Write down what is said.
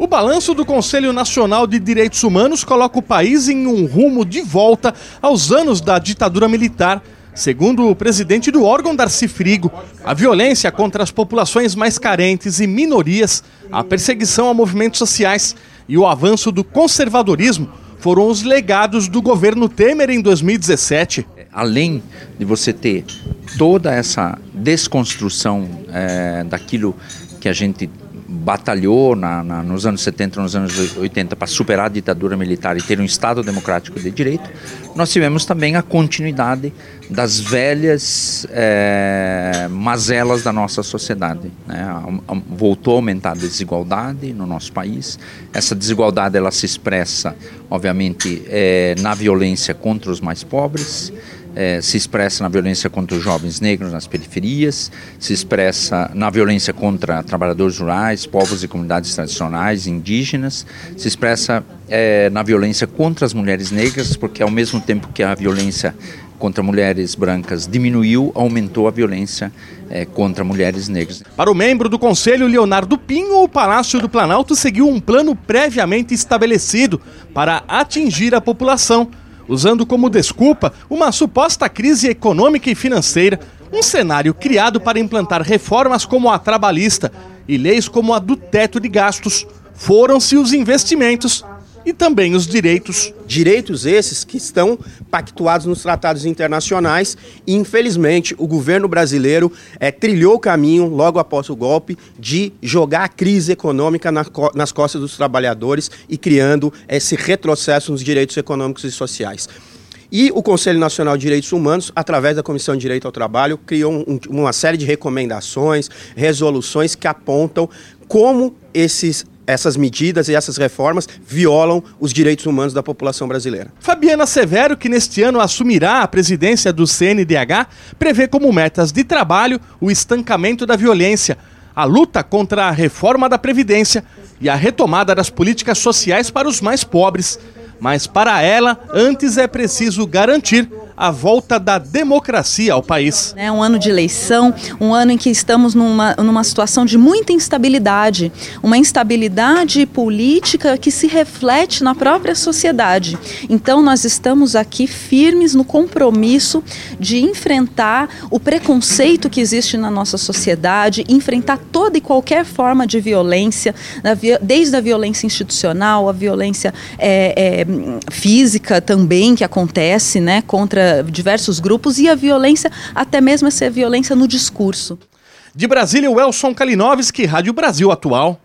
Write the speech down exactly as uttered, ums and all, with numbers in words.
O balanço do Conselho Nacional de Direitos Humanos coloca o país em um rumo de volta aos anos da ditadura militar. Segundo o presidente do órgão, Darcy Frigo, a violência contra as populações mais carentes e minorias, a perseguição a movimentos sociais e o avanço do conservadorismo foram os legados do governo Temer em dois mil e dezessete. Além de você ter toda essa desconstrução é, daquilo que a gente batalhou na, na, nos anos setenta, nos anos oitenta para superar a ditadura militar e ter um Estado democrático de direito, nós tivemos também a continuidade das velhas é, mazelas da nossa sociedade, né? Voltou a aumentar a desigualdade no nosso país. Essa desigualdade ela se expressa, obviamente, é, na violência contra os mais pobres, É, se expressa na violência contra os jovens negros nas periferias, se expressa na violência contra trabalhadores rurais, povos e comunidades tradicionais, indígenas, se expressa é, na violência contra as mulheres negras, porque ao mesmo tempo que a violência contra mulheres brancas diminuiu, aumentou a violência é, contra mulheres negras. Para o membro do Conselho, Leonardo Pinho, o Palácio do Planalto seguiu um plano previamente estabelecido para atingir a população, usando como desculpa uma suposta crise econômica e financeira, um cenário criado para implantar reformas como a trabalhista e leis como a do teto de gastos. Foram-se os investimentos e também os direitos. Direitos esses que estão pactuados nos tratados internacionais e, infelizmente, o governo brasileiro é, trilhou o caminho, logo após o golpe, de jogar a crise econômica na, nas costas dos trabalhadores e criando esse retrocesso nos direitos econômicos e sociais. E o Conselho Nacional de Direitos Humanos, através da Comissão de Direito ao Trabalho, criou um, uma série de recomendações, resoluções que apontam como esses essas medidas e essas reformas violam os direitos humanos da população brasileira. Fabiana Severo, que neste ano assumirá a presidência do C N D H, prevê como metas de trabalho o estancamento da violência, a luta contra a reforma da Previdência e a retomada das políticas sociais para os mais pobres. Mas para ela, antes é preciso garantir a volta da democracia ao país. É um ano de eleição, um ano em que estamos numa, numa situação de muita instabilidade, uma instabilidade política que se reflete na própria sociedade. Então nós estamos aqui firmes no compromisso de enfrentar o preconceito que existe na nossa sociedade, enfrentar toda e qualquer forma de violência, desde a violência institucional, a violência é, é, física também que acontece, né, contra diversos grupos, e a violência, até mesmo essa violência no discurso. De Brasília, Welson Kalinowski, Rádio Brasil Atual.